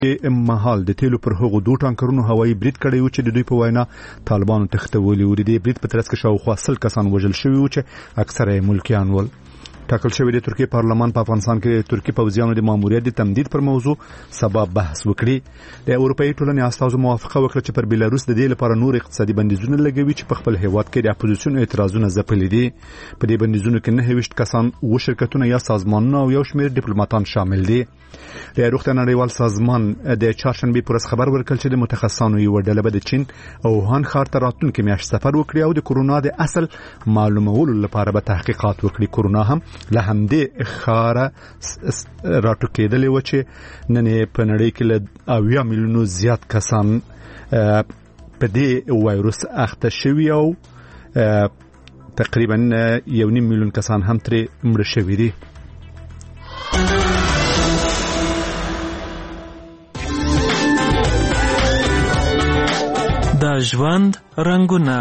مهال د تیلو پر هغو 2 ټانکرونو هوایي برید کړی و چې د دوی په وینا طالبانو تښتولي و. د دې برید په ترڅ کې شاوخوا 100 کسان وژل شوي و چې اکثره یې ملکیان ول. ټاکل شوی د ترکیه پارلمان په افغانستان کې د ترکیه پوځیانو د ماموریت د تمدید پر موضوع سبا بحث وکړي. د اروپאי ټولنې استازو موافقه وکړه چې پر بلاروس د دې لپاره نور اقتصادي بندیزونه لګوي چې په خپل هیواد کې د اپوزیسیون اعتراضونه ځپلي دي. په دې بندیزونو کې 29 کسان او شرکتونه یا سازمانونه او یو شمېر ډیپلوماټان شامل دي. د روغتیا نړیوال سازمان د چهارشنبه پر ورځ خبر ورکړ چې د متخصصانو یو ډله به د چین او ووهان ښار ته راتلونکي میاشت سفر وکړي او د کورونا د اصل معلومولو لپاره به تحقیقات وکړي. کورونا هم له همدې خاره راټوکېدلې و چې نن په نړۍ کې له 80 میلیونو زیات کسان په دې وایروس اخته شوي او تقریبا 1.5 میلیون کسان هم ترې مړه شوي دي. د ژوند رنگونه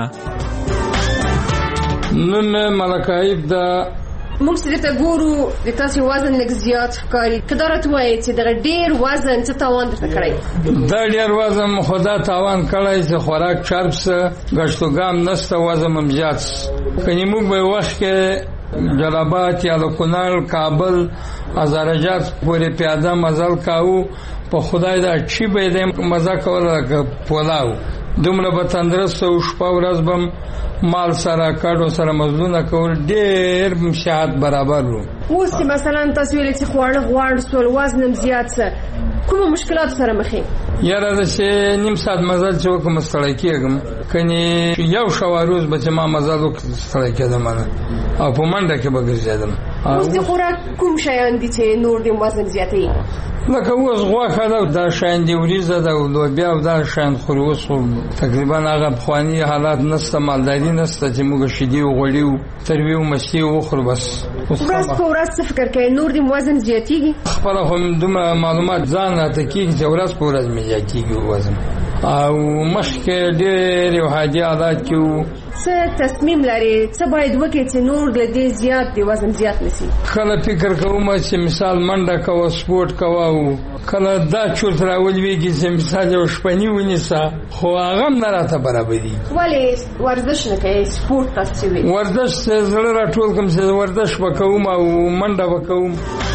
نن ملکایب د موږ چې ته ګورو د تاسو وزن لږ زیات ښکاري. که دا راته وایي چې دغه ډېر وزن څه تاوان درته کړی؟ دا ډېر وزن خدا تاوان کړی چې خوراک چرب څه ګشتوګام نسته وزن هم زیات. کني موږ به وخت کې جلابات یا د کونړ کابل ازارجات پورې پیاده مزل کاوه. په خدای دا چی به دې مزه کوله پولاو دومره به تندرست او شپه ورځ بم مال سره کاډو سره مزلونه کول ډېر مشاهد برابر وو. اوس چې مثلا تاسو ویل چې خواړه غواړ سول وزن زیات څه کوم مشکلات سره مخې؟ یاره د چې نیم ساعت مزل چې وکم ستړی کېږم کني یو شواروز به چې ما مزل وکړ ستړی کېدم او په منډه کې به ګرځېدم. اوس د خوراک کوم شیان دي چې نور د وزن زیاتوي؟ لکه اوس غوښه دا شیان دی وریځه ده او لوبیا او دا شیان خوري. اوس تقریبا هغه پخواني حالات نسته، مالداري نسته چې موږ شیدې او غوړي او تروي او مستي وخورو. بس ورځ په ورځ څه فکر کوي نور د وزن زیاتېږي؟ خپل هم دومره معلومات ځان راته کېږي چې ورځ په ورځ مې زیاتېږي وزن او مخکې ډېر یو عادي عادت کې وو. څه تصمیم لري څه باید وکړي چې نور له دې زیات د وزن زیات نشي؟ کله فکر کوم چې مثال منډه کوه سپورت کوه او کله دا چورت راولويږي چې مثال یو شپنی ونیسه خو هغه هم نه راته برابري. ولې ورزش نه کوي؟ سپورت تاسو وی ورزش زړه راټول کوم چې ورزش وکوم او منډه وکوم.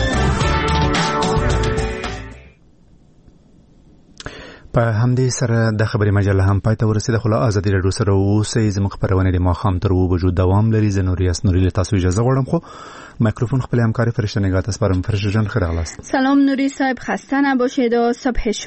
په همدې سره د خبري مجله هم پای ته ورسېده. خو له ازادي راډیو سره اوسئ. زموږ خبرونه د ماښام تر 2 بجو دوام لري. زه نوریاس نوري له تاسو اجازه غواړم خو میکروفون خپل همکار فرشته نگاه تاسو پرم. فرشته جان خیر غلاست. سلام نوری صاحب، خسته نباشید و صبح